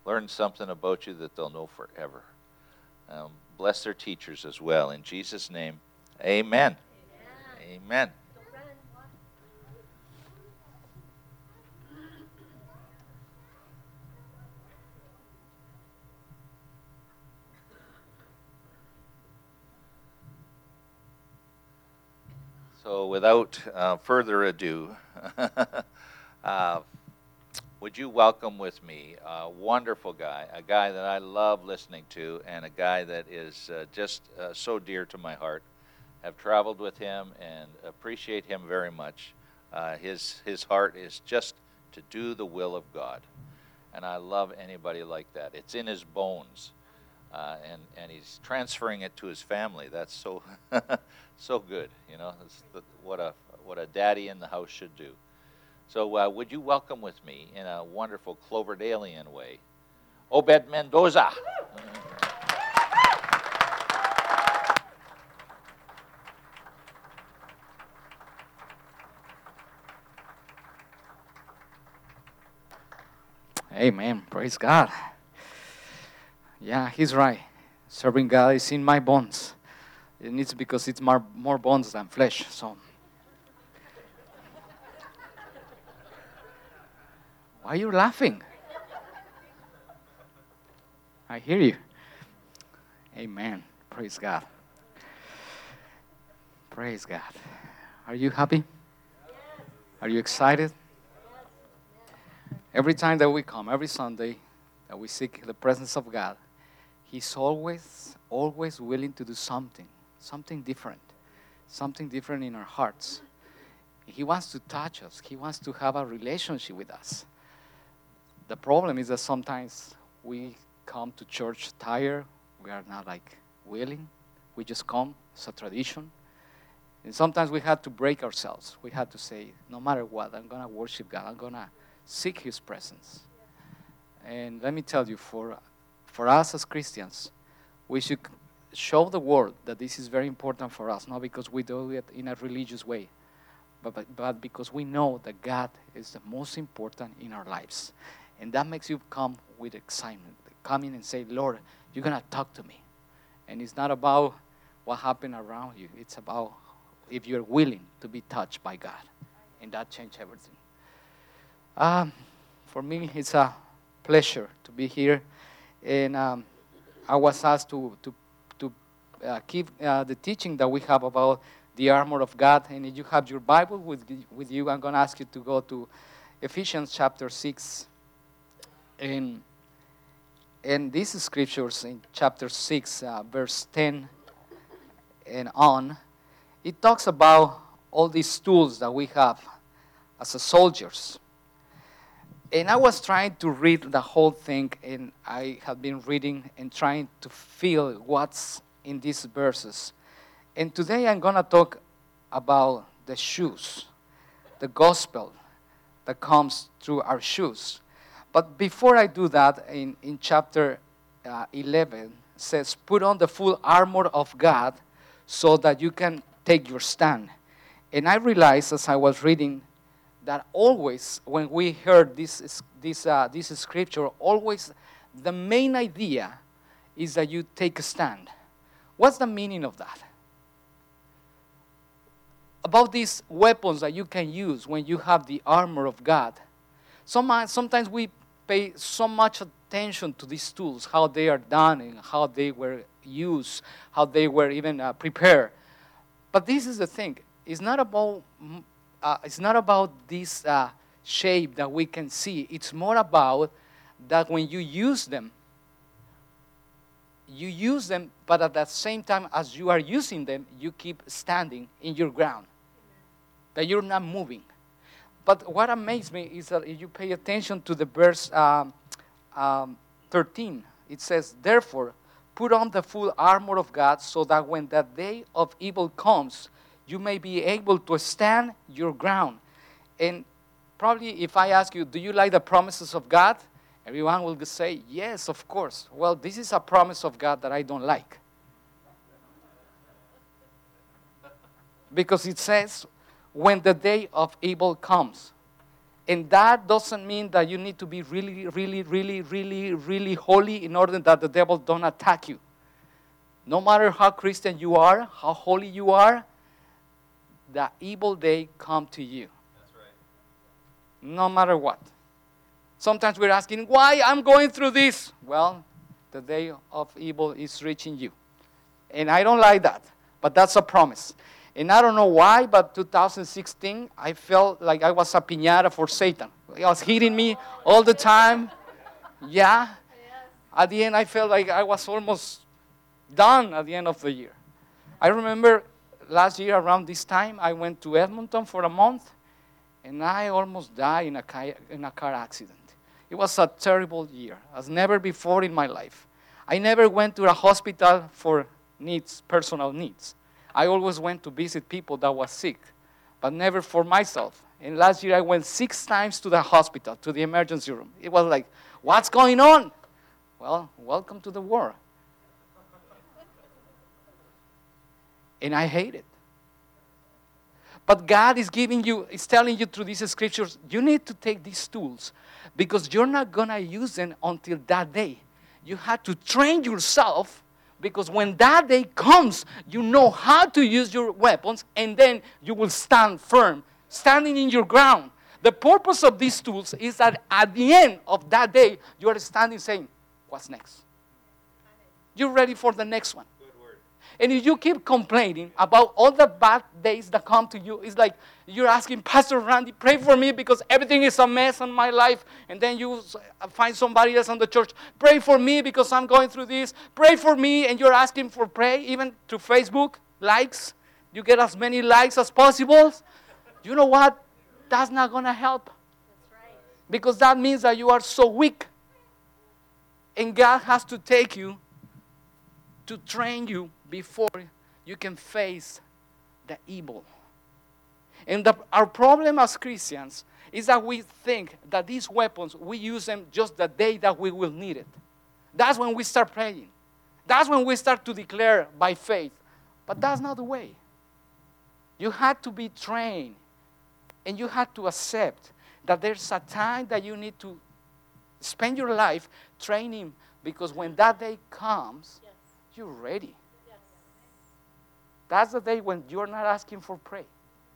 learn something about you that they'll know forever. Bless their teachers as well. In Jesus' name, amen. Amen. So, without further ado, uh, would you welcome with me a wonderful guy, a guy that I love listening to, and a guy that is just so dear to my heart. Have traveled with him and appreciate him very much. His heart is just to do the will of God, and I love anybody like that. It's in his bones, and he's transferring it to his family. That's so so good, you know. What a daddy in the house should do. So would you welcome with me in a wonderful Cloverdalian way, Obed Mendoza. Amen. Praise God. Yeah, he's right. Serving God is in my bones. And it's because it's more bones than flesh. So, why are you laughing? I hear you. Amen. Praise God. Praise God. Are you happy? Are you excited? Every time that we come, every Sunday that we seek the presence of God, He's always willing to do something different in our hearts. He wants to touch us. He wants to have a relationship with us. The problem is that sometimes we come to church tired. We are not willing. We just come. It's a tradition. And sometimes we have to break ourselves. We have to say, no matter what, I'm going to worship God. I'm going to seek His presence. And let me tell you, for us as Christians, we should show the world that this is very important for us, not because we do it in a religious way, but because we know that God is the most important in our lives. And that makes you come with excitement. Come in and say, Lord, you're going to talk to me. And it's not about what happened around you. It's about if you're willing to be touched by God. And that changed everything. For me, it's a pleasure to be here. And I was asked to keep the teaching that we have about the armor of God. And if you have your Bible with you, I'm going to ask you to go to Ephesians chapter 6. And these scriptures in chapter 6, verse 10 and on, it talks about all these tools that we have as a soldiers. And I was trying to read the whole thing, and I have been reading and trying to feel what's in these verses. And today I'm going to talk about the shoes, the gospel that comes through our shoes. But before I do that, in chapter 11, it says, put on the full armor of God so that you can take your stand. And I realized as I was reading that always when we heard this scripture, always the main idea is that you take a stand. What's the meaning of that? About these weapons that you can use when you have the armor of God. Sometimes we pay so much attention to these tools, how they are done and how they were used, how they were even prepared. But this is the thing. It's not about this shape that we can see. It's more about that when you use them, but at the same time as you are using them, you keep standing in your ground, that you're not moving. But what amazed me is that if you pay attention to the verse 13, it says, therefore, put on the full armor of God so that when the day of evil comes, you may be able to stand your ground. And probably if I ask you, do you like the promises of God? Everyone will say, yes, of course. Well, this is a promise of God that I don't like. Because it says, when the day of evil comes. And that doesn't mean that you need to be really, really, really, really, really holy in order that the devil don't attack you. No matter how Christian you are, how holy you are, the evil day come to you. That's right. No matter what. Sometimes we're asking, why I'm going through this? Well, the day of evil is reaching you. And I don't like that, but that's a promise. And I don't know why, but 2016, I felt like I was a piñata for Satan. He was hitting me all the time. Yeah. At the end, I felt like I was almost done at the end of the year. I remember last year around this time, I went to Edmonton for a month, and I almost died in a car accident. It was a terrible year, as never before in my life. I never went to a hospital for needs, personal needs. I always went to visit people that were sick, but never for myself. And last year I went 6 times to the hospital, to the emergency room. It was like, what's going on? Well, welcome to the war. And I hate it. But God is telling you through these scriptures, you need to take these tools because you're not going to use them until that day. You have to train yourself because when that day comes, you know how to use your weapons and then you will stand firm, standing in your ground. The purpose of these tools is that at the end of that day, you are standing saying, what's next? You're ready for the next one. And if you keep complaining about all the bad days that come to you, it's like you're asking, Pastor Randy, pray for me because everything is a mess in my life. And then you find somebody else on the church, pray for me because I'm going through this. Pray for me, and you're asking for prayer, even through Facebook, likes. You get as many likes as possible. You know what? That's not going to help. That's right. Because that means that you are so weak. And God has to take you to train you before you can face the evil. And our problem as Christians is that we think that these weapons, we use them just the day that we will need it. That's when we start praying. That's when we start to declare by faith. But that's not the way. You had to be trained, and you had to accept that there's a time that you need to spend your life training, because when that day comes, you're ready. That's the day when you're not asking for prayer.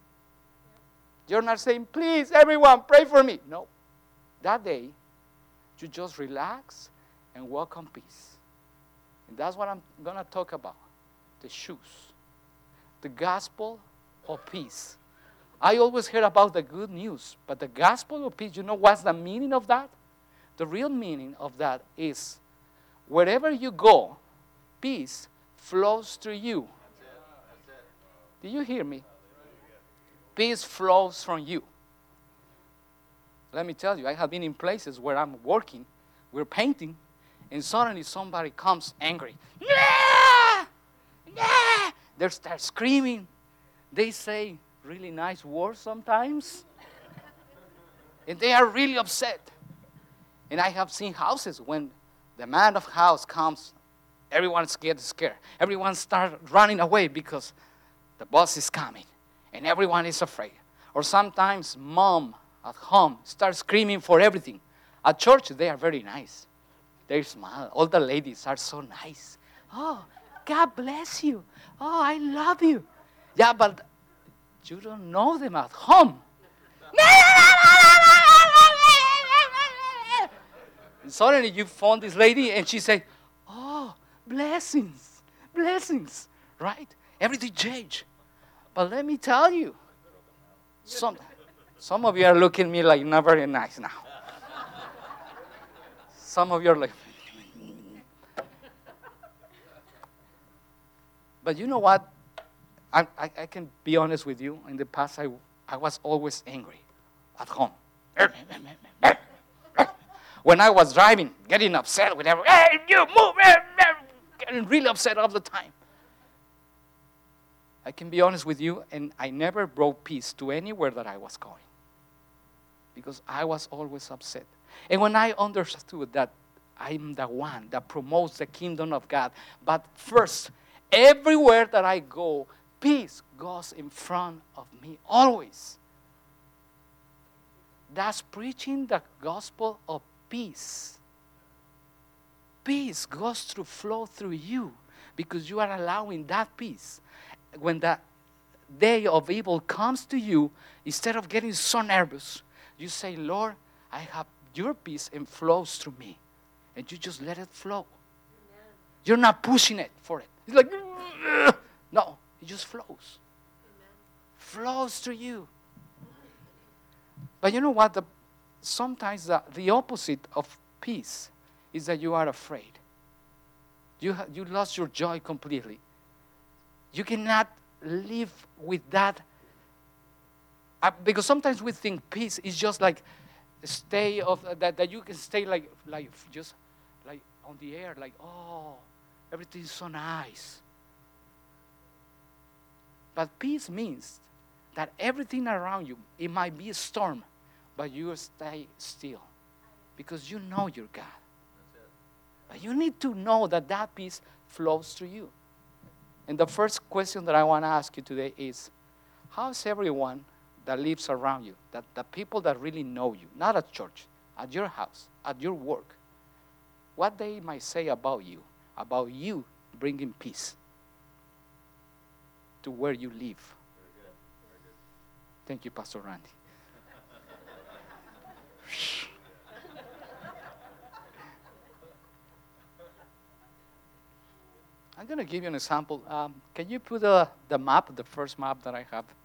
You're not saying, please, everyone, pray for me. No. That day, you just relax and walk on peace. And that's what I'm going to talk about. The shoes. The gospel of peace. I always hear about the good news, but the gospel of peace, you know what's the meaning of that? The real meaning of that is, wherever you go, peace flows through you. Do you hear me? Peace flows from you. Let me tell you, I have been in places where I'm working, we're painting, and suddenly somebody comes angry. Yeah! Yeah! They start screaming. They say really nice words sometimes. And they are really upset. And I have seen houses when the man of house comes, everyone gets scared. Everyone starts running away because the boss is coming, and everyone is afraid. Or sometimes mom at home starts screaming for everything. At church, they are very nice. They smile. All the ladies are so nice. Oh, God bless you. Oh, I love you. Yeah, but you don't know them at home. And suddenly you found this lady, and she said, oh, blessings, blessings, right? Everything changed. But let me tell you, some of you are looking at me like not very nice now. Some of you are like, but you know what? I can be honest with you. In the past, I was always angry at home. When I was driving, getting upset with everyone. Hey, you move! Getting really upset all the time. I can be honest with you, and I never brought peace to anywhere that I was going because I was always upset. And when I understood that I'm the one that promotes the kingdom of God, but first, everywhere that I go, peace goes in front of me always. That's preaching the gospel of peace. Peace goes through, flow through you because you are allowing that peace. When the day of evil comes to you, instead of getting so nervous, you say, Lord, I have your peace and flows through me. And you just let it flow. Amen. You're not pushing it for it. It's like, no, it just flows. Amen. Flows through you. But you know what? Sometimes the opposite of peace is that you are afraid. You lost your joy completely. You cannot live with that. Because sometimes we think peace is just like stay of that you can stay like just like on the air, like, oh, everything is so nice. But peace means that everything around you, it might be a storm, but you stay still because you know your God. But you need to know that peace flows through you. And the first question that I want to ask you today is, how's everyone that lives around you, that the people that really know you, not at church, at your house, at your work, what they might say about you bringing peace to where you live? Very good. Very good. Thank you, Pastor Randy. I'm going to give you an example. Can you put the map, the first map that I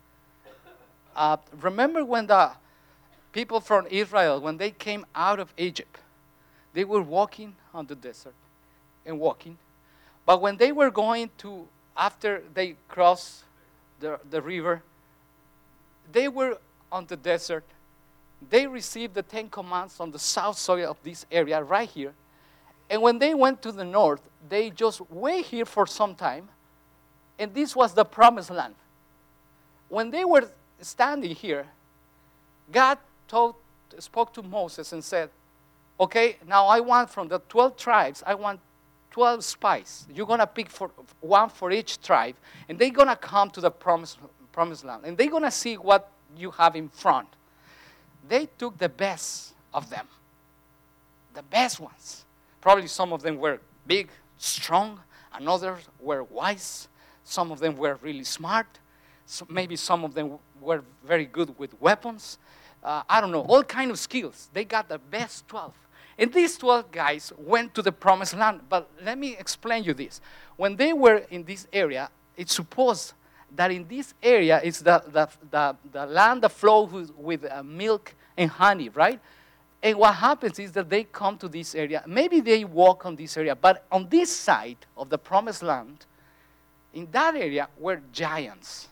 have? Remember when the people from Israel, when they came out of Egypt, they were walking on the desert and walking. But when they were going to, after they crossed the river, they were on the desert. They received the 10 Commandments on the south soil of this area right here. And when they went to the north, they just wait here for some time. And this was the promised land. When they were standing here, God spoke to Moses and said, okay, now I want from the 12 tribes, I want 12 spies. You're going to pick one for each tribe. And they're going to come to the promised land. And they're going to see what you have in front. They took the best of them. The best ones. Probably some of them were big, strong, and others were wise. Some of them were really smart. So maybe some of them were very good with weapons. I don't know, all kinds of skills. They got the best 12. And these 12 guys went to the promised land. But let me explain you this. When they were in this area, it's supposed that in this area is the land that flows with milk and honey, right? And what happens is that they come to this area. Maybe they walk on this area, but on this side of the promised land, in that area were giants.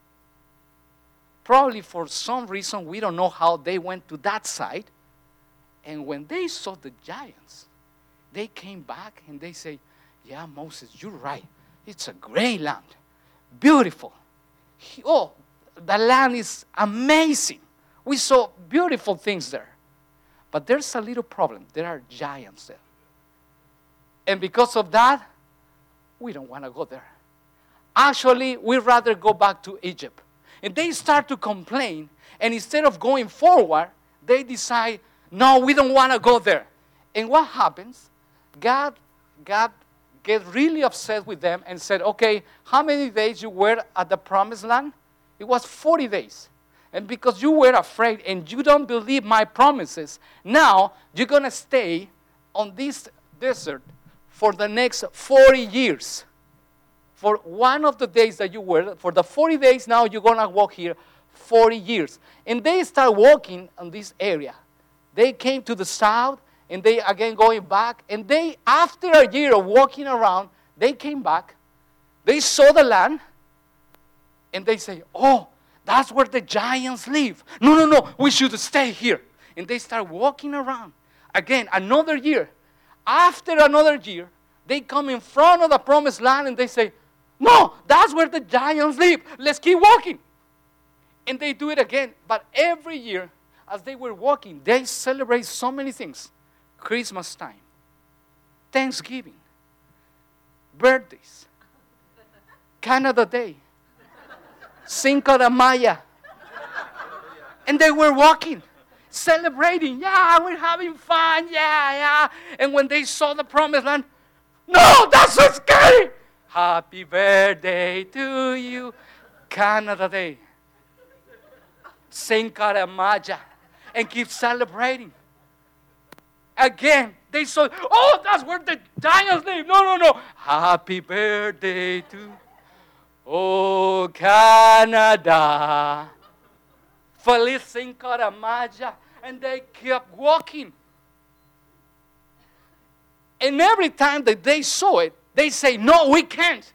Probably for some reason, we don't know how they went to that side. And when they saw the giants, they came back and they say, yeah, Moses, you're right. It's a great land. Beautiful. Oh, the land is amazing. We saw beautiful things there. But there's a little problem. There are giants there. And because of that, we don't want to go there. Actually, we'd rather go back to Egypt. And they start to complain. And instead of going forward, they decide, no, we don't want to go there. And what happens? God gets really upset with them and said, okay, how many days you were at the promised land? It was 40 days. And because you were afraid and you don't believe my promises, now you're going to stay on this desert for the next 40 years. For one of the days that you were, for the 40 days, now you're going to walk here 40 years. And they start walking on this area. They came to the south, and they again going back. And they, after a year of walking around, they came back. They saw the land, and they say, oh, that's where the giants live. No, we should stay here. And they start walking around. Again, another year. After another year, they come in front of the promised land and they say, no, that's where the giants live. Let's keep walking. And they do it again. But every year, as they were walking, they celebrate so many things. Christmas time, Thanksgiving, birthdays, Canada Day, Cinco de Mayo. And they were walking. celebrating. Yeah, we're having fun. Yeah. And when they saw the promised land, no, that's so scary. Happy birthday to you, Canada Day. Cinco de Mayo. And keep celebrating. Again, they saw, oh, that's where the giants live. No. Happy birthday to, oh, Canada. Feliz Cinco de Mayo. And they kept walking. And every time that they saw it, they say, no, we can't.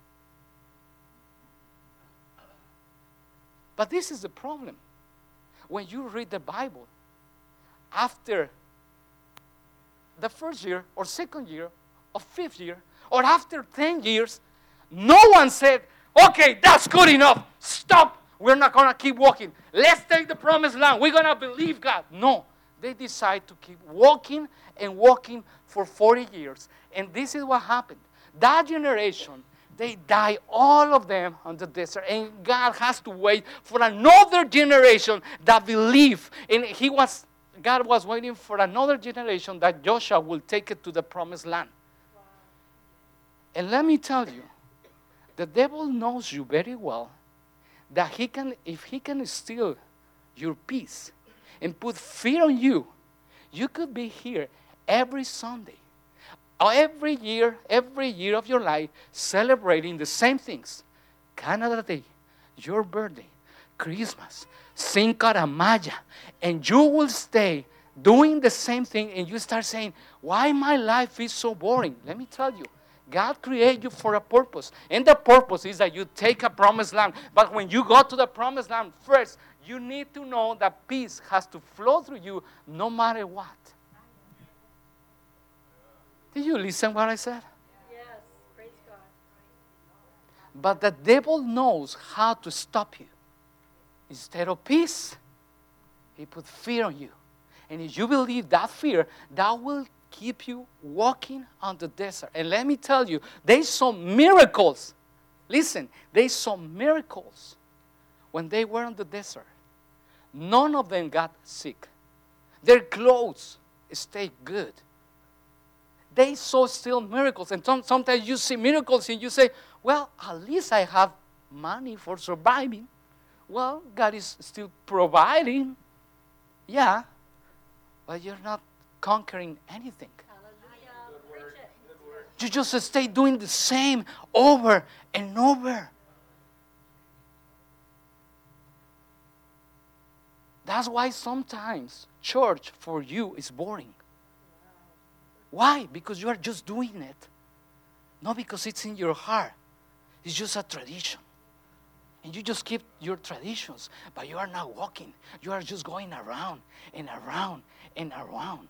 But this is the problem. When you read the Bible, after the first year or second year or fifth year or after 10 years, no one said, okay, that's good enough. Stop. We're not going to keep walking. Let's take the promised land. We're going to believe God. No. They decide to keep walking and walking for 40 years. And this is what happened. That generation, they die, all of them, on the desert. And God has to wait for another generation that believe. And God was waiting for another generation that Joshua will take it to the promised land. Wow. And let me tell you, the devil knows you very well, that if he can steal your peace and put fear on you, you could be here every Sunday, or every year of your life, celebrating the same things. Canada Day, your birthday, Christmas, Cinco de Mayo, and you will stay doing the same thing, and you start saying, why my life is so boring? Let me tell you, God created you for a purpose, and the purpose is that you take a promised land. But when you go to the promised land first, you need to know that peace has to flow through you no matter what. Did you listen what I said? Yes, praise God. But the devil knows how to stop you. Instead of peace, he put fear on you. And if you believe that fear, that will keep you walking on the desert. And let me tell you, they saw miracles. Listen, they saw miracles when they were on the desert. None of them got sick. Their clothes stayed good. They saw still miracles. And sometimes you see miracles and you say, well, at least I have money for surviving. Well, God is still providing. Yeah, but you're not conquering anything. Hallelujah. You just stay doing the same over and over. That's why sometimes church for you is boring. Why? Because you are just doing it. Not because it's in your heart. It's just a tradition. And you just keep your traditions, but you are not walking. You are just going around and around and around.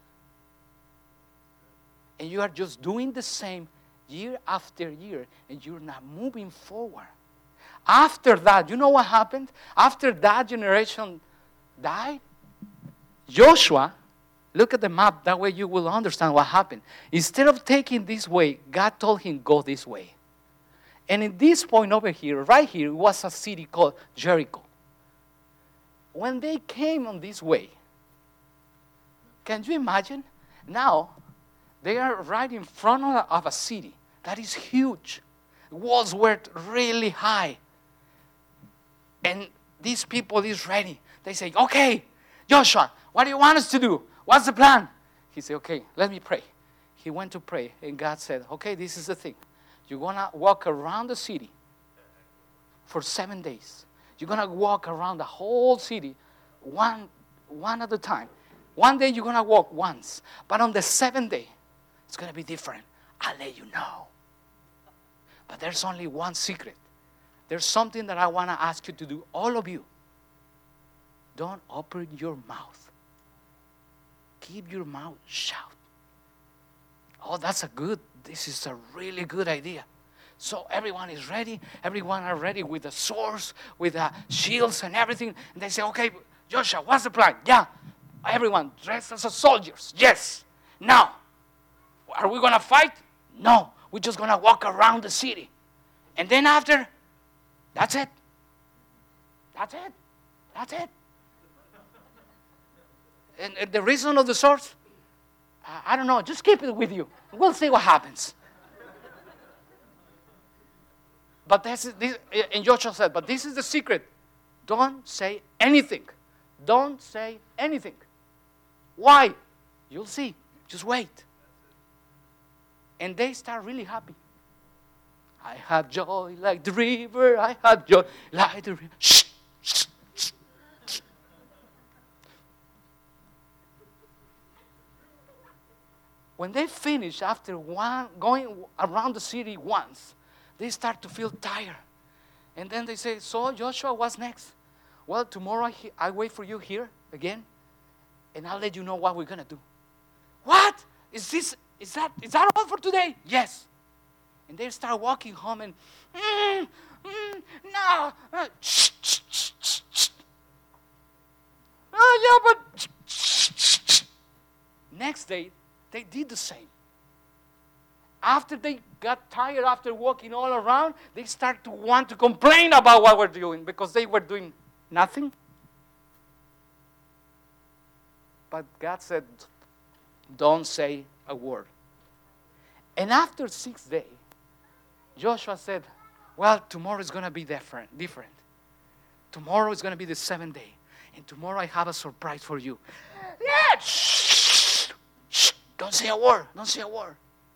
And you are just doing the same year after year, and you're not moving forward. After that, you know what happened? After that generation died, Joshua, look at the map, that way you will understand what happened. Instead of taking this way, God told him, go this way. And in this point over here, right here, was a city called Jericho. When they came on this way, can you imagine? Now, they are right in front of a city that is huge. Walls were really high. And these people is ready. They say, okay, Joshua, what do you want us to do? What's the plan? He said, okay, let me pray. He went to pray, and God said, okay, this is the thing. You're going to walk around the city for 7 days. You're going to walk around the whole city one at a time. One day you're going to walk once. But on the 7th day, it's going to be different. I'll let you know. But there's only one secret. There's something that I want to ask you to do, all of you. Don't open your mouth. Keep your mouth shut. Oh, this is a really good idea. So everyone is ready. Everyone are ready with the swords, with the shields and everything. And they say, okay, Joshua, what's the plan? Yeah, everyone dressed as soldiers. Yes. Now, are we going to fight? No. We're just going to walk around the city. And then after, that's it. That's it. That's it. And the reason of the sword, I don't know. Just keep it with you. We'll see what happens. But and Joshua said, but this is the secret. Don't say anything. Don't say anything. Why? You'll see. Just wait. And they start really happy. I have joy like the river. I have joy like the river. Shh, shh, shh, shh. When they finish, after going around the city once, they start to feel tired. And then they say, so Joshua, what's next? Well, tomorrow I wait for you here again, and I'll let you know what we're going to do. What? Is that all for today? Yes. And they start walking home and, no. Shh, shh, shh, shh, shh. Oh, yeah, but shh, shh, shh. Next day, they did the same. After they got tired after walking all around, they start to want to complain about what we're doing because they were doing nothing. But God said, don't say a word. And after 6 days, Joshua said, well, tomorrow is going to be different. Tomorrow is going to be the 7th day. And tomorrow I have a surprise for you. Yeah, shh, shh, don't say a word. Don't say a word.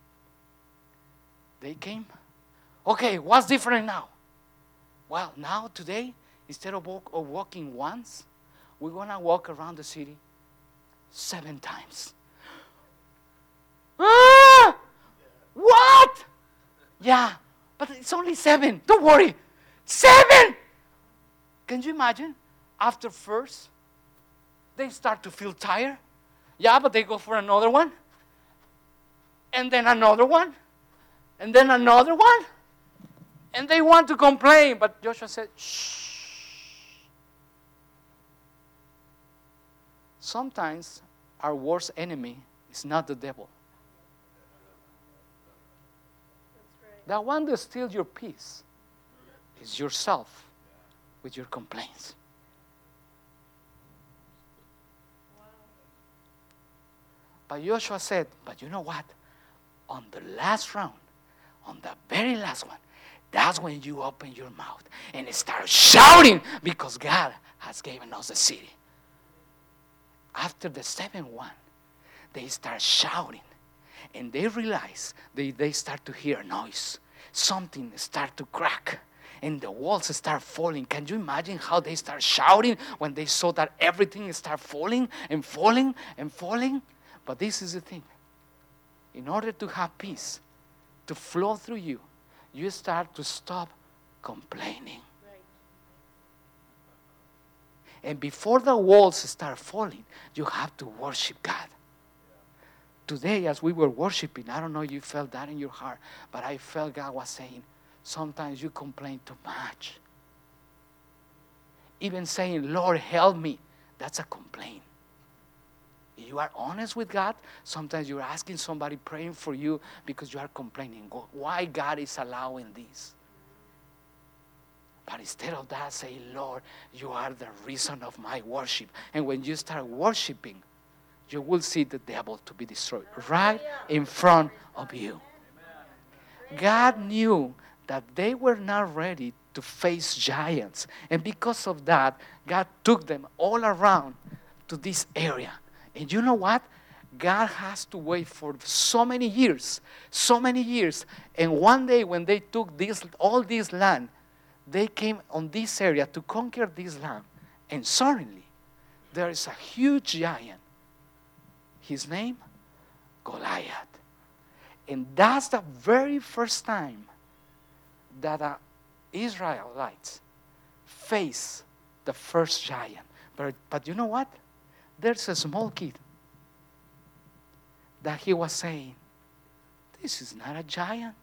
They came. Okay, what's different now? Well, now today, instead of walking once, we're going to walk around the city 7 times. Ah! What? Yeah, but it's only 7. Don't worry. 7! Can you imagine? After first, they start to feel tired. Yeah, but they go for another one. And then another one. And then another one. And they want to complain. But Joshua said, shh. Sometimes our worst enemy is not the devil. That one that steals your peace is yourself with your complaints. But Joshua said, but you know what? On the last round, on the very last one, that's when you open your mouth and start shouting because God has given us the city. After the 7th one, they start shouting. And they realize, they start to hear noise. Something start to crack. And the walls start falling. Can you imagine how they start shouting when they saw that everything start falling and falling and falling? But this is the thing. In order to have peace, to flow through you, you start to stop complaining. Right. And before the walls start falling, you have to worship God. Today, as we were worshiping, I don't know if you felt that in your heart, but I felt God was saying, sometimes you complain too much. Even saying, Lord, help me, that's a complaint. If you are honest with God, sometimes you're asking somebody praying for you because you are complaining. Why God is allowing this? But instead of that, say, Lord, you are the reason of my worship. And when you start worshiping, you will see the devil to be destroyed right in front of you. God knew that they were not ready to face giants. And because of that, God took them all around to this area. And you know what? God has to wait for so many years. And one day when they took all this land, they came on this area to conquer this land. And suddenly, there is a huge giant. His name, Goliath. And that's the very first time that Israelites face the first giant. But you know what? There's a small kid that he was saying, this is not a giant.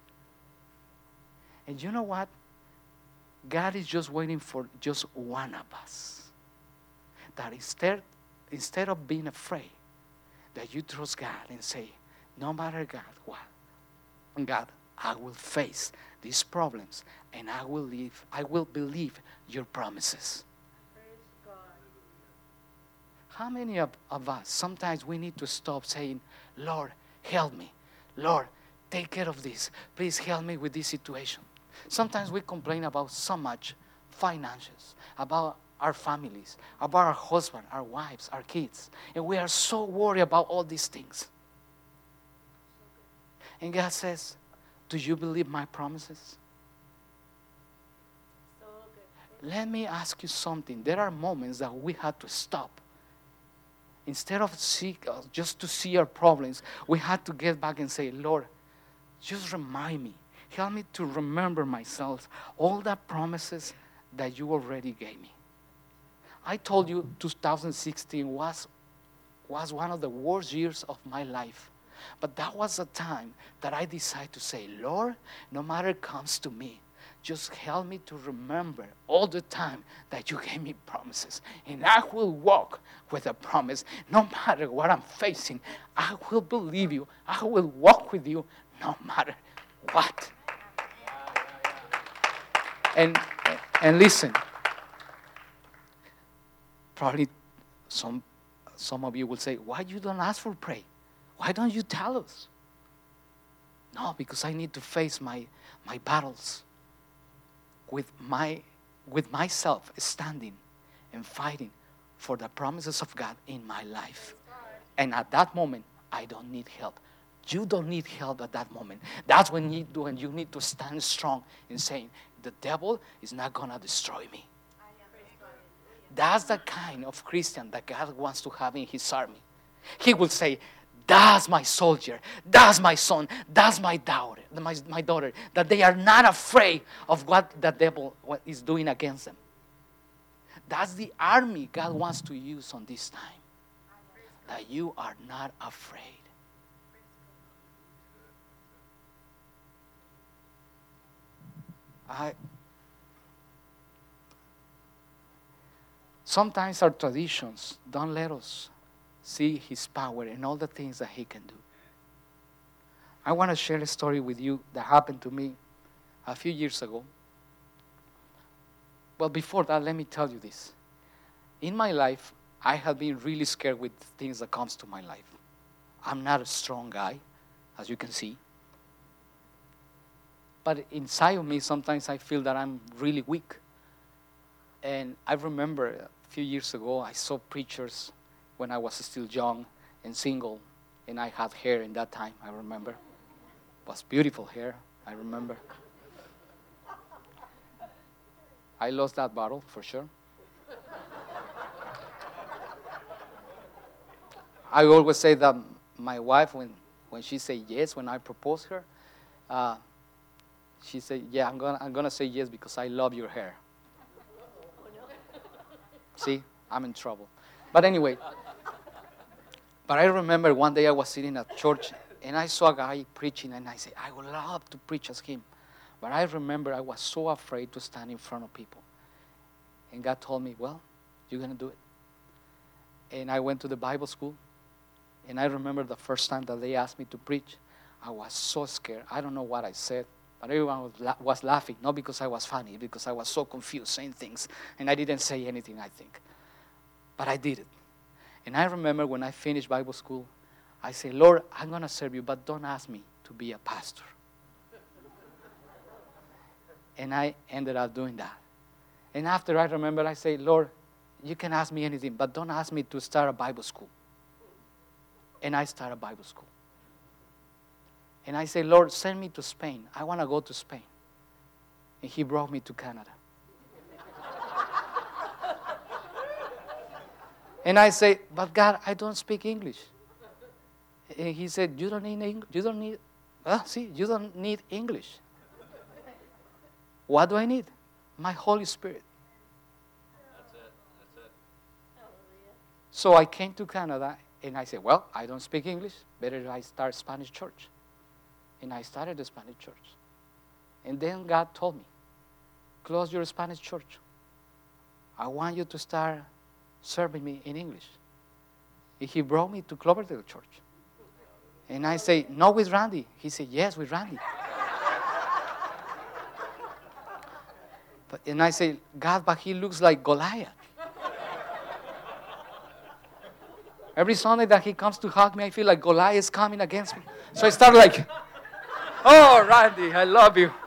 And you know what? God is just waiting for just one of us. That instead of being afraid, that you trust God and say, no matter God what, God, I will face these problems and I will believe your promises. Praise God. How many of us, sometimes we need to stop saying, Lord, help me. Lord, take care of this. Please help me with this situation. Sometimes we complain about so much finances, about our families, about our husband, our wives, our kids. And we are so worried about all these things. And God says, do you believe my promises? So good. Let me ask you something. There are moments that we had to stop. Instead of just to see our problems, we had to get back and say, Lord, just remind me. Help me to remember myself all the promises that you already gave me. I told you 2016 was one of the worst years of my life. But that was the time that I decided to say, Lord, no matter what comes to me, just help me to remember all the time that you gave me promises. And I will walk with a promise. No matter what I'm facing, I will believe you. I will walk with you no matter what. And listen, probably some of you will say, why you don't ask for prayer? Why don't you tell us? No, because I need to face my battles with myself standing and fighting for the promises of God in my life. And at that moment, I don't need help. You don't need help at that moment. That's when you need to stand strong in saying, the devil is not going to destroy me. That's the kind of Christian that God wants to have in his army. He will say, that's my soldier, that's my son, that's my daughter, that they are not afraid of what the devil is doing against them. That's the army God wants to use on this time. That you are not afraid. Sometimes our traditions don't let us see his power and all the things that he can do. I want to share a story with you that happened to me a few years ago. Well, before that, let me tell you this. In my life, I have been really scared with things that comes to my life. I'm not a strong guy, as you can see. But inside of me, sometimes I feel that I'm really weak. And I remember a few years ago, I saw preachers when I was still young and single, and I had hair in that time, I remember. It was beautiful hair, I remember. I lost that battle, for sure. I always say that my wife, when she said yes, when I proposed her, she said, yeah, I'm gonna say yes because I love your hair. See, I'm in trouble. But anyway, but I remember one day I was sitting at church and I saw a guy preaching and I said, I would love to preach as him. But I remember I was so afraid to stand in front of people. And God told me, well, you're going to do it. And I went to the Bible school. And I remember the first time that they asked me to preach, I was so scared. I don't know what I said. But everyone was laughing, not because I was funny, because I was so confused saying things. And I didn't say anything, I think. But I did it. And I remember when I finished Bible school, I said, Lord, I'm going to serve you, but don't ask me to be a pastor. And I ended up doing that. And after I remember, I say, Lord, you can ask me anything, but don't ask me to start a Bible school. And I started a Bible school. And I say, Lord, send me to Spain. I want to go to Spain. And he brought me to Canada. And I say, but God, I don't speak English. And he said, you don't need English. What do I need? My Holy Spirit. That's it. So I came to Canada and I said, well, I don't speak English. Better I start Spanish church. And I started the Spanish church. And then God told me, close your Spanish church. I want you to start serving me in English. And he brought me to Cloverdale Church. And I say, no, with Randy. He said, yes, with Randy. And I say, God, but he looks like Goliath. Every Sunday that he comes to hug me, I feel like Goliath is coming against me. So I start like, oh, Randy, I love you.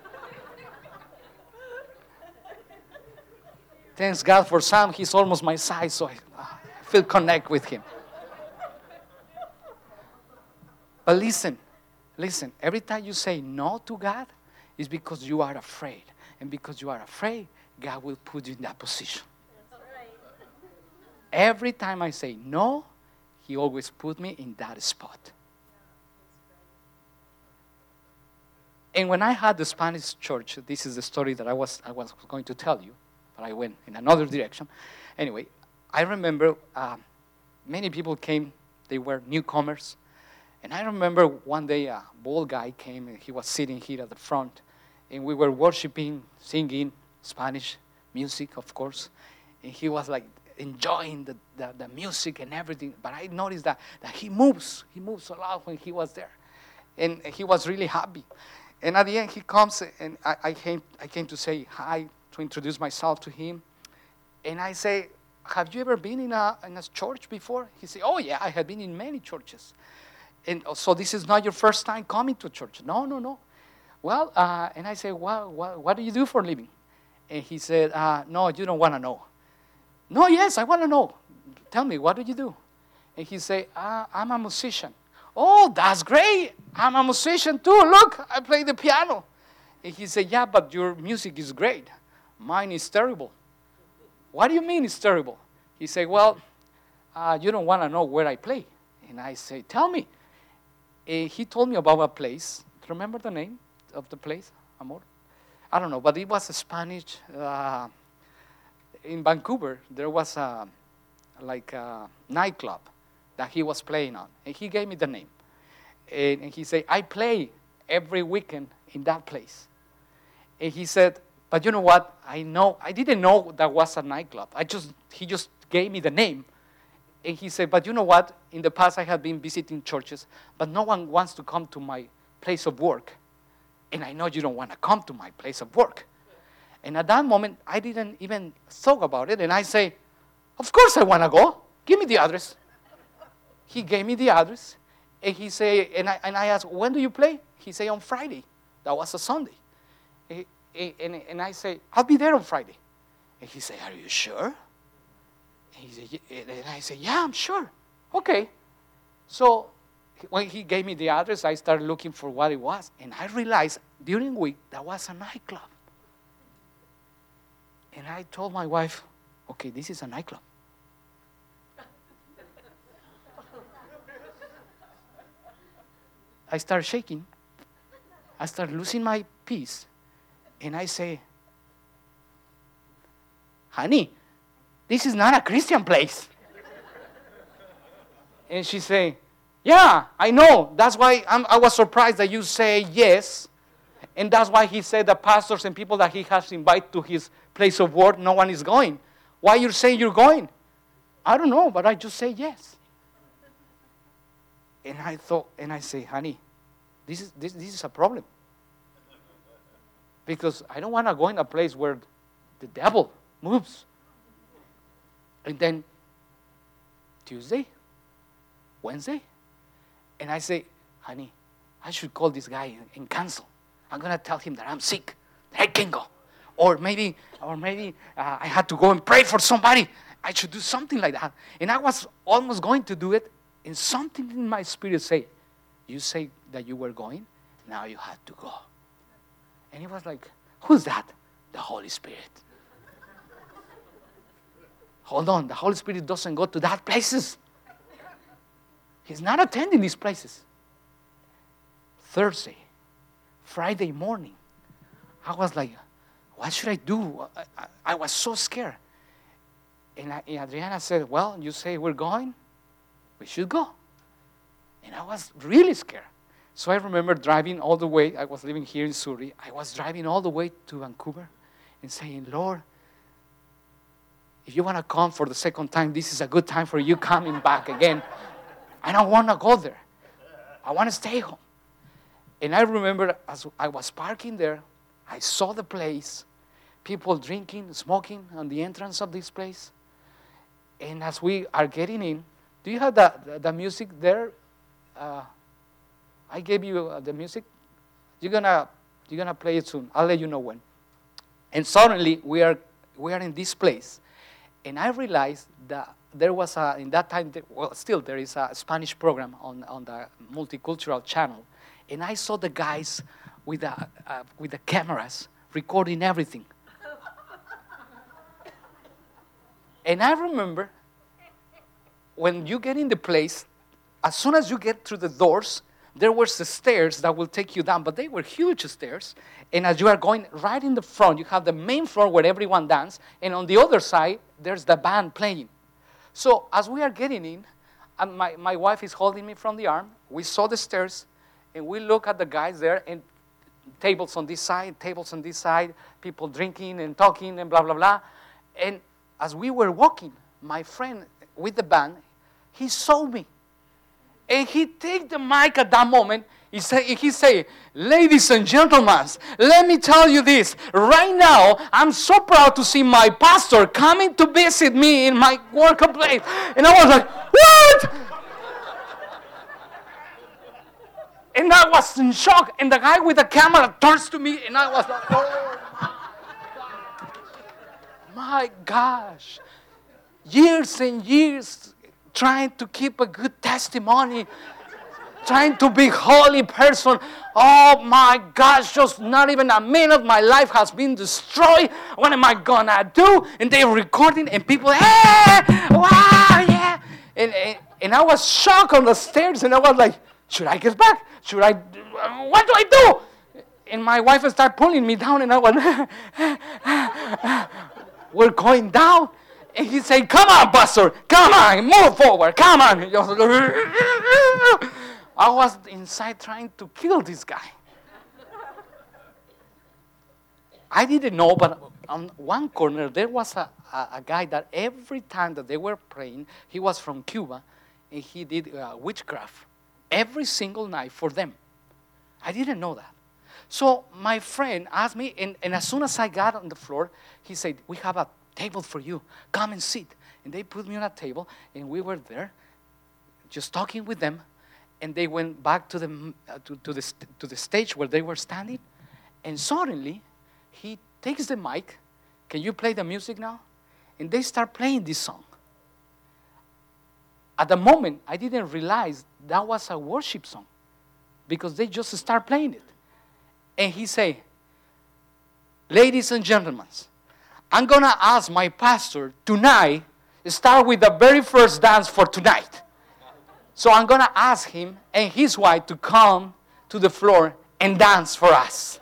Thanks God for Sam. He's almost my size, so I feel connect with him. But listen. Every time you say no to God, it's because you are afraid. And because you are afraid, God will put you in that position. That's right. Every time I say no, He always put me in that spot. And when I had the Spanish church, this is the story that I was going to tell you, but I went in another direction. Anyway, I remember many people came. They were newcomers. And I remember one day a bald guy came, and he was sitting here at the front. And we were worshiping, singing Spanish music, of course. And he was like enjoying the music and everything. But I noticed that he moves a lot when he was there. And he was really happy. And at the end, he comes, and I came to say hi, to introduce myself to him. And I say, have you ever been in a church before? He said, oh, yeah, I have been in many churches. And so this is not your first time coming to church? No. Well, and I say, well, what do you do for a living? And he said, no, you don't want to know. No, yes, I want to know. Tell me, what do you do? And he said, I'm a musician. Oh, that's great. I'm a musician too. Look, I play the piano. And he said, yeah, but your music is great. Mine is terrible. What do you mean it's terrible? He said, well, you don't want to know where I play. And I say, tell me. And he told me about a place. Remember the name of the place, Amor? I don't know, but it was a Spanish. In Vancouver, there was a nightclub that he was playing on. And he gave me the name. And he said, I play every weekend in that place. And he said, but you know what? I didn't know that was a nightclub. He just gave me the name. And he said, but you know what? In the past, I have been visiting churches, but no one wants to come to my place of work. And I know you don't want to come to my place of work. And at that moment, I didn't even talk about it. And I say, of course I want to go. Give me the address. He gave me the address. And he said, and I asked, when do you play? He said, on Friday. That was a Sunday. And I say, I'll be there on Friday. And he said, are you sure? And I said, yeah, I'm sure. Okay. So when he gave me the address, I started looking for what it was. And I realized during the week, that was a nightclub. And I told my wife, okay, this is a nightclub. I started shaking. I started losing my peace. And I say, honey, this is not a Christian place. And she say, yeah, I know. That's why I was surprised that you say yes. And that's why he said the pastors and people that he has invited to his place of work, no one is going. Why you saying you're going? I don't know, but I just say yes. And I thought, and I say, honey, this is a problem. Because I don't want to go in a place where the devil moves. And then Tuesday, Wednesday, and I say, honey, I should call this guy and cancel. I'm going to tell him that I'm sick, that I can't go. Or maybe I had to go and pray for somebody. I should do something like that. And I was almost going to do it, and something in my spirit say, you say that you were going, now you have to go. And he was like, who's that? The Holy Spirit. Hold on, the Holy Spirit doesn't go to that places. He's not attending these places. Thursday, Friday morning, I was like, what should I do? I was so scared. And Adriana said, well, you say we're going, we should go. And I was really scared. So I remember driving all the way. I was living here in Surrey. I was driving all the way to Vancouver and saying, Lord, if you want to come for the second time, this is a good time for you coming back again. I don't want to go there. I want to stay home. And I remember as I was parking there, I saw the place, people drinking, smoking on the entrance of this place. And as we are getting in, Do you have the music there? I gave you the music. You're gonna play it soon. I'll let you know when. And suddenly we are in this place, and I realized that there was in that time, still there is a Spanish program on the multicultural channel, and I saw the guys with the cameras recording everything. And I remember when you get in the place, as soon as you get through the doors, there was the stairs that will take you down, but they were huge stairs. And as you are going right in the front, you have the main floor where everyone dances, and on the other side, there's the band playing. So as we are getting in, and my wife is holding me from the arm, we saw the stairs, and we look at the guys there, and tables on this side, people drinking and talking and blah, blah, blah. And as we were walking, my friend with the band, he saw me. And he take the mic at that moment. He say, ladies and gentlemen, let me tell you this. Right now, I'm so proud to see my pastor coming to visit me in my workplace. And I was like, what? And I was in shock. And the guy with the camera turns to me, and I was like, oh my gosh. Years and years trying to keep a good testimony, trying to be holy person. Oh my gosh, just not even a minute, my life has been destroyed. What am I gonna do? And they're recording, and people, hey, wow, yeah. And I was shocked on the stairs, and I was like, should I get back? What do I do? And my wife started pulling me down, and I was, we're going down. And he said, come on, pastor, come on, move forward, come on. I was inside trying to kill this guy. I didn't know, but on one corner, there was a guy that every time that they were praying, he was from Cuba, and he did witchcraft every single night for them. I didn't know that. So my friend asked me, and as soon as I got on the floor, he said, we have a table for you. Come and sit. And they put me on a table, and we were there just talking with them. And they went back to the stage where they were standing. And suddenly, he takes the mic. Can you play the music now? And they start playing this song. At the moment, I didn't realize that was a worship song, because they just start playing it. And he say, ladies and gentlemen, I'm going to ask my pastor tonight to start with the very first dance for tonight. So I'm going to ask him and his wife to come to the floor and dance for us.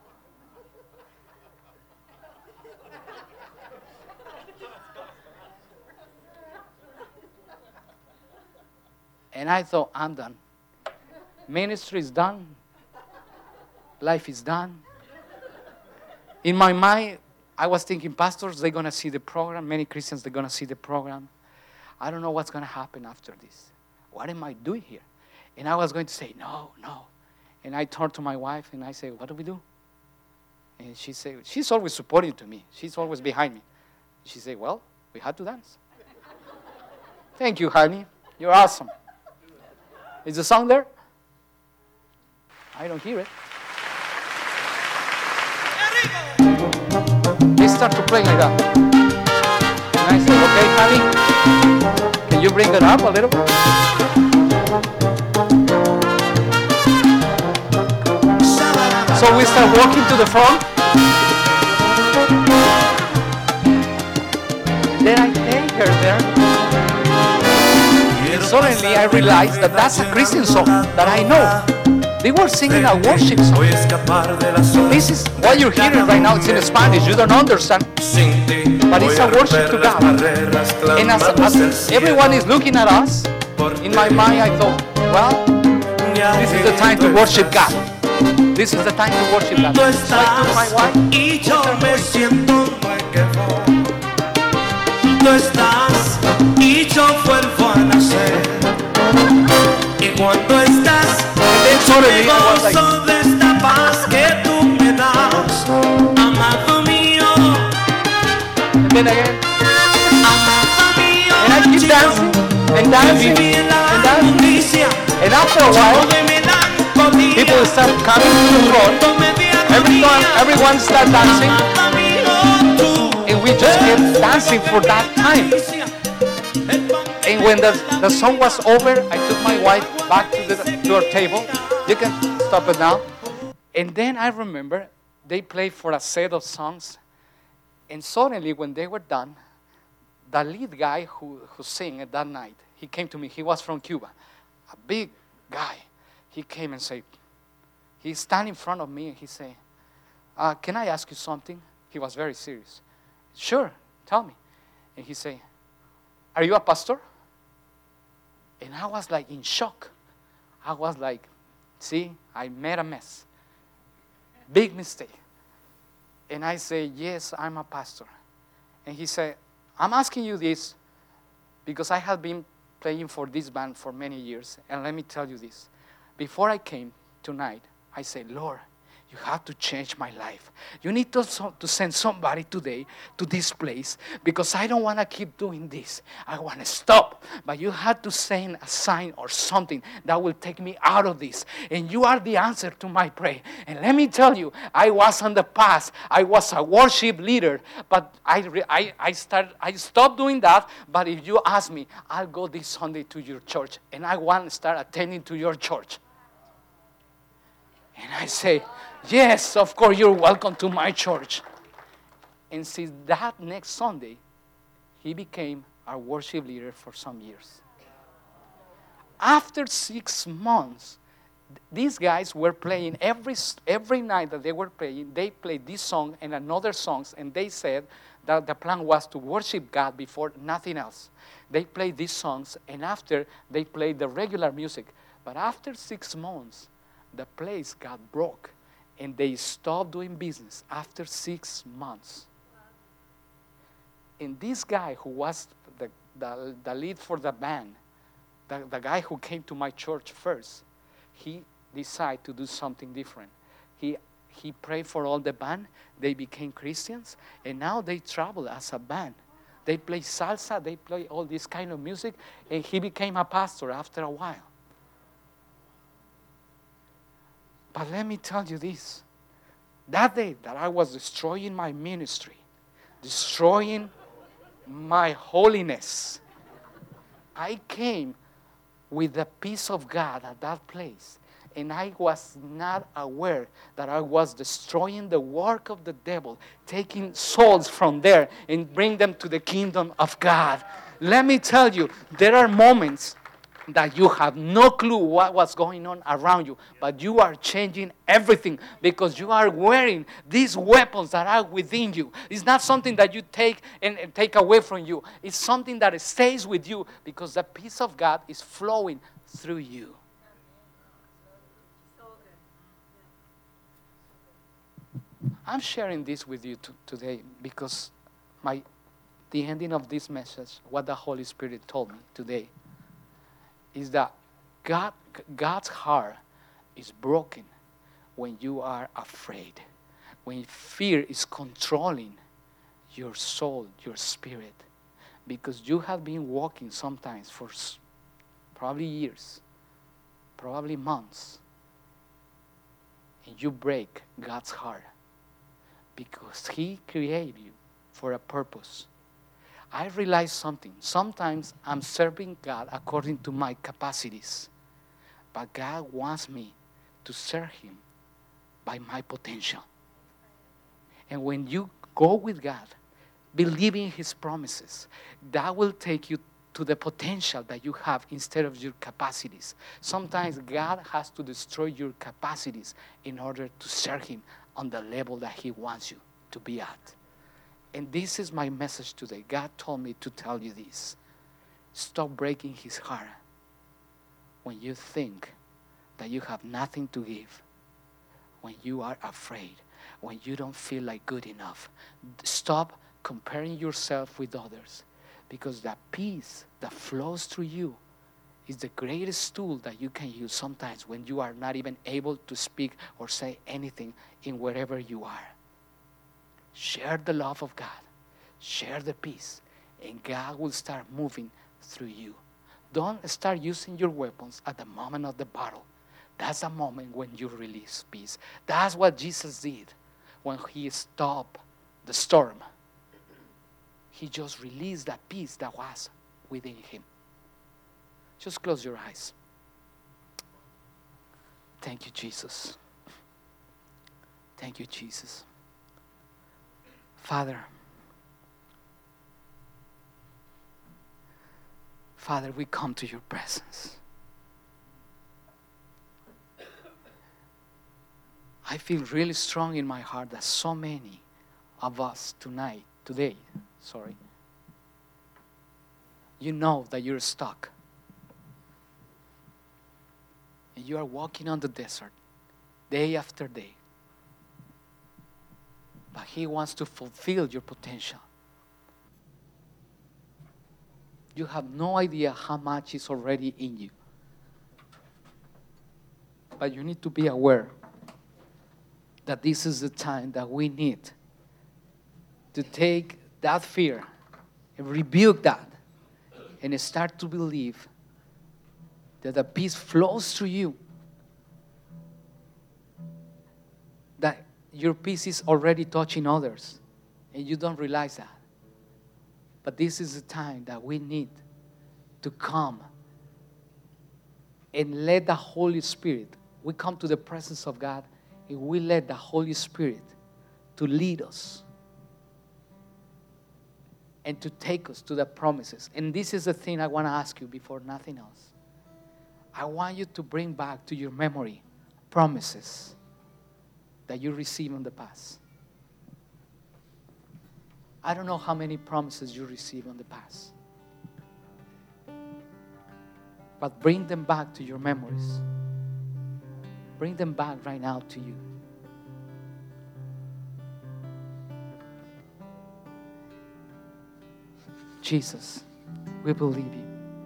And I thought, I'm done. Ministry is done. Life is done. In my mind, I was thinking, pastors, they're going to see the program. Many Christians, they're going to see the program. I don't know what's going to happen after this. What am I doing here? And I was going to say, no. And I turned to my wife, and I said, what do we do? And she said, she's always supporting to me. She's always behind me. She said, well, we had to dance. Thank you, honey. You're awesome. Is the song there? I don't hear it. They start to play like that. And I said, okay, honey, can you bring it up a little? So we start walking to the front. Then I take her there. And suddenly I realized that that's a Christian song that I know. They were singing a worship song. So this is what you're hearing right now. It's in Spanish. You don't understand. But it's a worship to God. And as everyone is looking at us, in my mind I thought, well, this is the time to worship God. This is the time to worship God. So I took my wife. Tú estás y yo vuelvo a nacer. Y cuando estás, me gozo de esta paz que tú me das, amado mío. And then again. Amado mío. And I keep dancing. and dancing, viví en la and dancing. inmundicia, And after a yo while, de melancolía, people start coming to the front. tomé de agonía, Everyone start dancing, mata mi tú, and we just kept dancing for that time. And when the song was over, I took my wife back to our table. You can stop it now. And then I remember they played for a set of songs. And suddenly, when they were done, the lead guy who sang at that night, he came to me. He was from Cuba, a big guy. He came and said, he stand in front of me and he said, can I ask you something? He was very serious. Sure, tell me. And he said, are you a pastor? And I was like in shock. I was like, see, I made a mess. Big mistake. And I say, yes, I'm a pastor. And he said, I'm asking you this because I have been playing for this band for many years. And let me tell you this. Before I came tonight, I said, Lord, you have to change my life. You need to send somebody today to this place because I don't want to keep doing this. I want to stop. But you have to send a sign or something that will take me out of this. And you are the answer to my prayer. And let me tell you, I was in the past. I was a worship leader. But I stopped doing that. But if you ask me, I'll go this Sunday to your church. And I want to start attending to your church. And I say, yes, of course, you're welcome to my church. And since that next Sunday, he became our worship leader for some years. After 6 months, these guys were playing every night that they were playing, they played this song and another songs, and they said that the plan was to worship God before nothing else. They played these songs, and after they played the regular music. But after 6 months, the place got broke. And they stopped doing business after 6 months. And this guy who was the lead for the band, the guy who came to my church first, he decided to do something different. He prayed for all the band. They became Christians. And now they travel as a band. They play salsa. They play all this kind of music. And he became a pastor after a while. But let me tell you this. That day that I was destroying my ministry, destroying my holiness, I came with the peace of God at that place. And I was not aware that I was destroying the work of the devil, taking souls from there and bring them to the kingdom of God. Let me tell you, there are moments that you have no clue what was going on around you, but you are changing everything because you are wearing these weapons that are within you. It's not something that you take and take away from you. It's something that stays with you because the peace of God is flowing through you. I'm sharing this with you today because the ending of this message, what the Holy Spirit told me today, is that God's heart is broken when you are afraid, when fear is controlling your soul, your spirit, because you have been walking sometimes for probably years, probably months, and you break God's heart because He created you for a purpose. I realize something. Sometimes I'm serving God according to my capacities. But God wants me to serve Him by my potential. And when you go with God, believing His promises, that will take you to the potential that you have instead of your capacities. Sometimes God has to destroy your capacities in order to serve Him on the level that He wants you to be at. And this is my message today. God told me to tell you this. Stop breaking His heart when you think that you have nothing to give, when you are afraid, when you don't feel like good enough. Stop comparing yourself with others because the peace that flows through you is the greatest tool that you can use sometimes when you are not even able to speak or say anything in wherever you are. Share the love of God. Share the peace. And God will start moving through you. Don't start using your weapons at the moment of the battle. That's the moment when you release peace. That's what Jesus did when he stopped the storm. He just released that peace that was within him. Just close your eyes. Thank you, Jesus. Thank you, Jesus. Father, we come to your presence. I feel really strong in my heart that so many of us today, you know that you're stuck. And you are walking on the desert day after day. But he wants to fulfill your potential. You have no idea how much is already in you. But you need to be aware that this is the time that we need to take that fear and rebuke that and start to believe that the peace flows through you. That your peace is already touching others and you don't realize that. But this is the time that we need to come and let the Holy Spirit, we come to the presence of God and we let the Holy Spirit to lead us and to take us to the promises. And this is the thing I want to ask you before nothing else. I want you to bring back to your memory promises that you received in the past. I don't know how many promises you received in the past. But bring them back to your memories. Bring them back right now to you. Jesus, we believe you.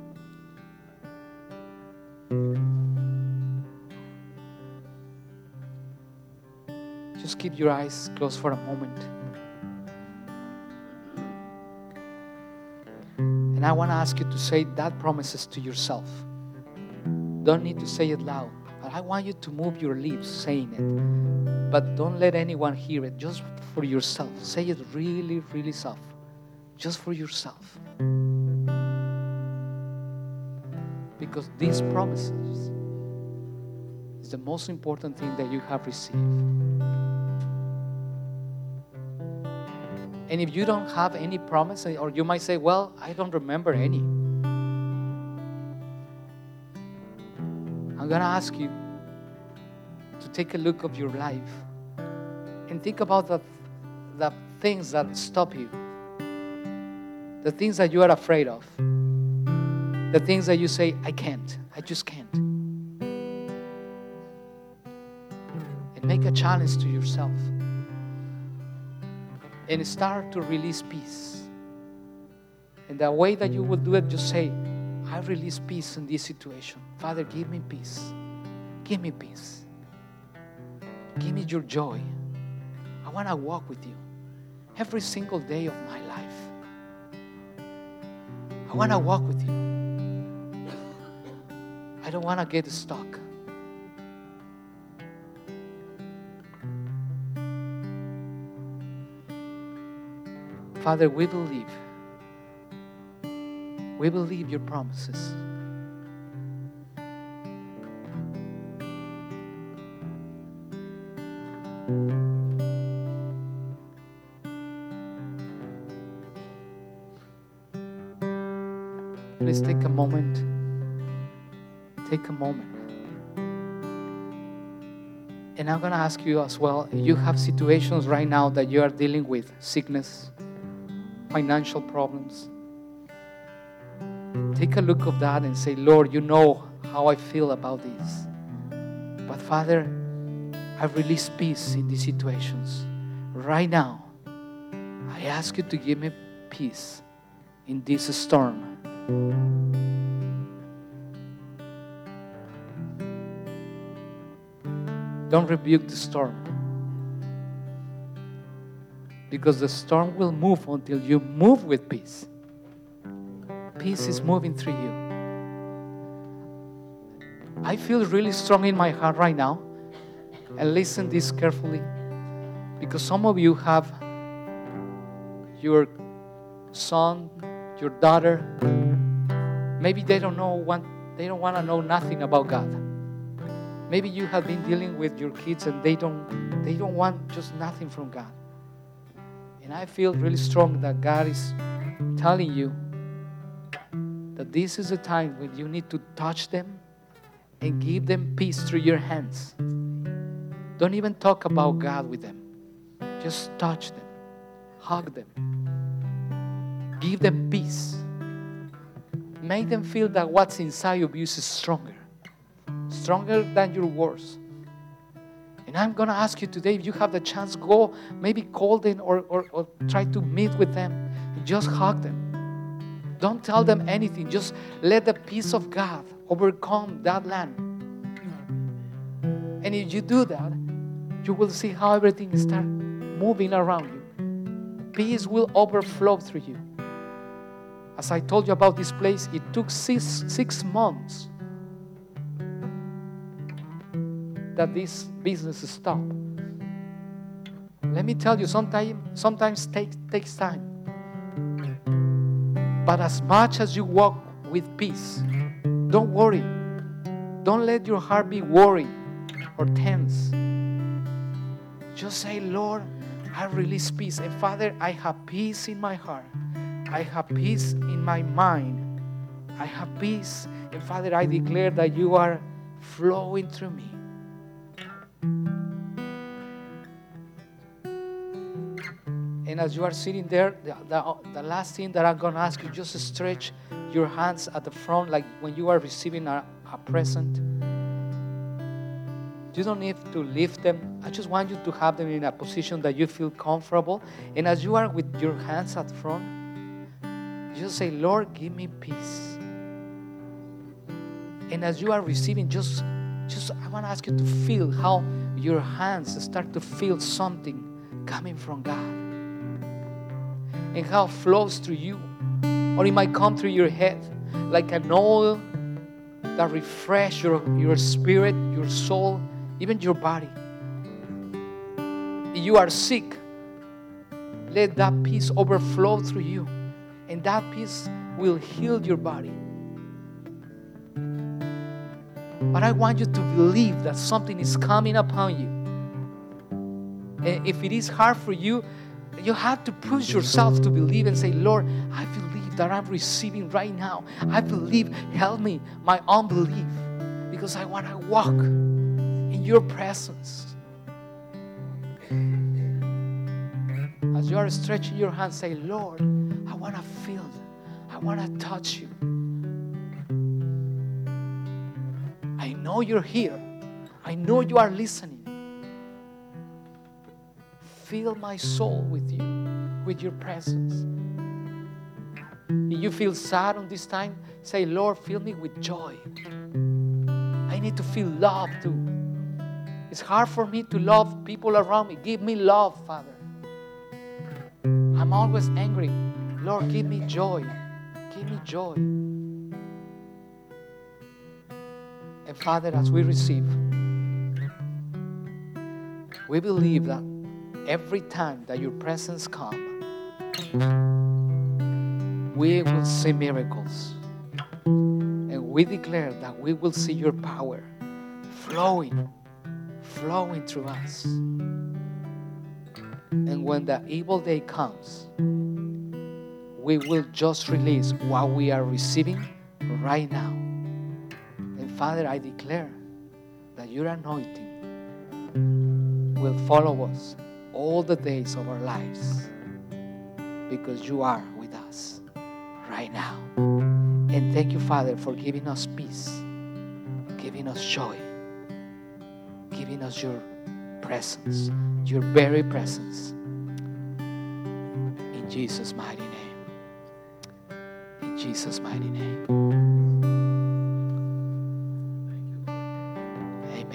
Just keep your eyes closed for a moment. And I want to ask you to say that promises to yourself. Don't need to say it loud, but I want you to move your lips saying it. But don't let anyone hear it. Just for yourself. Say it really, really soft. Just for yourself. Because these promises is the most important thing that you have received. And if you don't have any promise, or you might say, well, I don't remember any. I'm going to ask you to take a look of your life and think about the things that stop you. The things that you are afraid of. The things that you say, I can't. I just can't. And make a challenge to yourself. And start to release peace. And the way that you will do it, just say, I release peace in this situation. Father, give me peace. Give me peace. Give me your joy. I want to walk with you every single day of my life. I want to walk with you. I don't want to get stuck. Father, we believe. We believe your promises. Please take a moment. Take a moment. And I'm going to ask you as well, you have situations right now that you are dealing with sickness, financial problems. Take a look of that and say, Lord, you know how I feel about this. But Father, I release peace in these situations. Right now, I ask you to give me peace in this storm. Don't rebuke the storm. Because the storm will move until you move with peace. Peace is moving through you. I feel really strong in my heart right now. And listen this carefully, because some of you have your son, your daughter. Maybe they don't want to know nothing about God. Maybe you have been dealing with your kids and they don't want just nothing from God. And I feel really strong that God is telling you that this is a time when you need to touch them and give them peace through your hands. Don't even talk about God with them. Just touch them. Hug them. Give them peace. Make them feel that what's inside of you is stronger. Stronger than your words. And I'm going to ask you today, if you have the chance, go, maybe call them or try to meet with them. Just hug them. Don't tell them anything. Just let the peace of God overcome that land. And if you do that, you will see how everything starts moving around you. Peace will overflow through you. As I told you about this place, it took six months that this business stopped. Let me tell you, sometimes takes time. But as much as you walk with peace, don't worry. Don't let your heart be worried or tense. Just say, Lord, I release peace. And Father, I have peace in my heart. I have peace in my mind. I have peace. And Father, I declare that you are flowing through me. And as you are sitting there, the last thing that I'm going to ask you, just stretch your hands at the front like when you are receiving a present. You don't need to lift them. I just want you to have them in a position that you feel comfortable. And as you are with your hands at front, just say, Lord, give me peace. And as you are receiving, just I want to ask you to feel how your hands start to feel something coming from God. And how it flows through you. Or it might come through your head like an oil that refreshes your spirit, your soul, even your body. If you are sick, let that peace overflow through you. And that peace will heal your body. But I want you to believe that something is coming upon you. And if it is hard for you, you have to push yourself to believe and say, Lord, I believe that I'm receiving right now. I believe, help me, my unbelief, because I want to walk in your presence. As you are stretching your hands, say, Lord, I want to feel, I want to touch you. I know you're here. I know you are listening. Fill my soul with you, with your presence. If you feel sad on this time, say, Lord, fill me with joy. I need to feel love too. It's hard for me to love people around me. Give me love, Father. I'm always angry. Lord, give me joy. Give me joy. And Father, as we receive, we believe that every time that your presence comes, we will see miracles. And we declare that we will see your power flowing through us. And when the evil day comes, we will just release what we are receiving right now. And Father, I declare that your anointing will follow us all the days of our lives, because you are with us right now. And thank you, Father, for giving us peace, giving us joy, giving us your presence, your very presence. In Jesus' mighty name. In Jesus' mighty name.